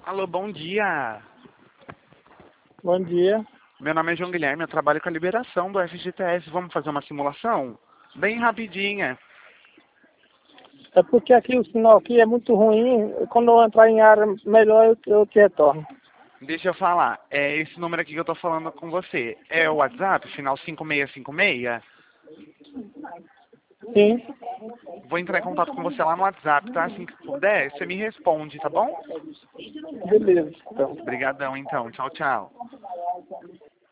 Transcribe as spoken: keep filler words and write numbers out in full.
Alô, bom dia. Bom dia. Meu nome é João Guilherme, eu trabalho com a liberação do F G T S. Vamos fazer uma simulação? Bem rapidinha. É porque aqui o sinal aqui é muito ruim. Quando eu entrar em área melhor, eu, eu te retorno. Deixa eu falar, é esse número aqui que eu tô falando com você. É o WhatsApp, final cinco seis cinco seis? Sim. Vou entrar em contato com você lá no WhatsApp, tá? Assim que puder, você me responde, tá bom? Beleza, então. Obrigadão, então. Tchau, tchau.